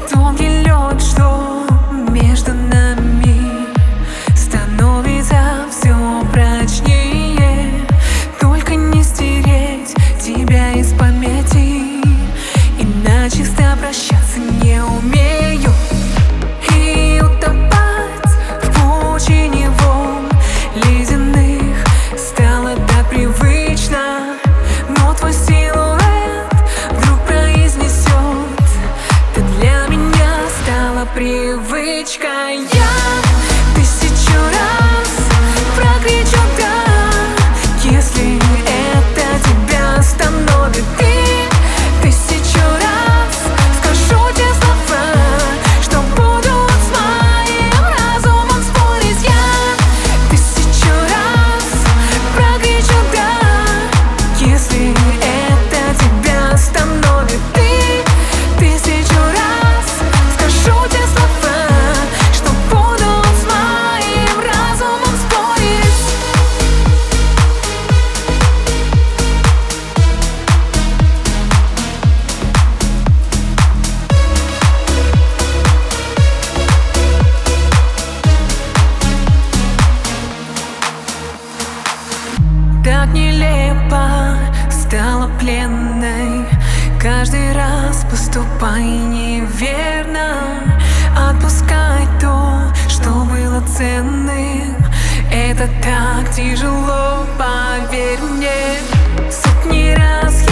Тонкий лед, что между нами, становится все прочнее. Только не стереть тебя из памяти, иначе прощаться не умею. И утопать в пучине волн ледяных стало так привычно. Но твой силуэт вдруг произнесет: ты для меня стала привычкой. Я тысячу раз прокричу «да», если это тебя остановит. Ты тысячу раз скажу те слова, что будут с моим разумом спорить. Я тысячу раз прокричу «да», если это тебя остановит. Ты тысячу раз скажу те слова, что будут с моим разумом спорить. Так нелепо стала пленной, каждый раз поступай неверно. Отпускай то, что было ценным, это так тяжело, поверь мне. Сотни раз